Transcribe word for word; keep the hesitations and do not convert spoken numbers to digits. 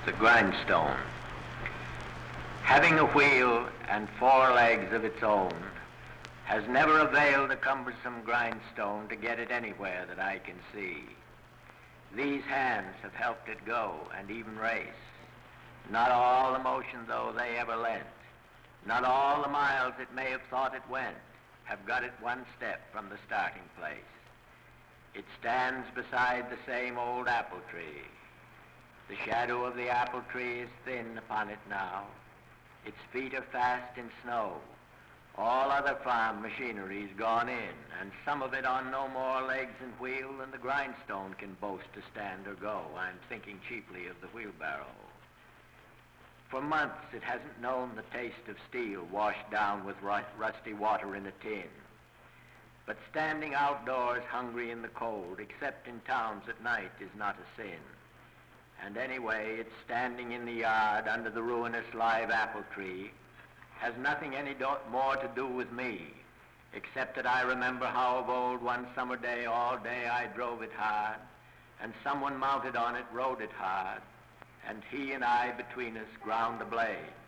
the grindstone. Having a wheel and four legs of its own has never availed the cumbersome grindstone to get it anywhere that I can see. These hands have helped it go and even race. Not all the motion, though, they ever lent, not all the miles it may have thought it went, have got it one step from the starting place. It stands beside the same old apple tree. The shadow of the apple tree is thin upon it now. Its feet are fast in snow. All other farm machinery's gone in, and some of it on no more legs and wheel than the grindstone can boast to stand or go. I'm thinking chiefly of the wheelbarrow. For months it hasn't known the taste of steel washed down with rusty water in a tin. But standing outdoors hungry in the cold, except in towns at night, is not a sin. And anyway, it's standing in the yard under the ruinous live apple tree has nothing any do- more to do with me, except that I remember how of old one summer day, all day I drove it hard, and someone mounted on it rode it hard, and he and I between us ground the blade.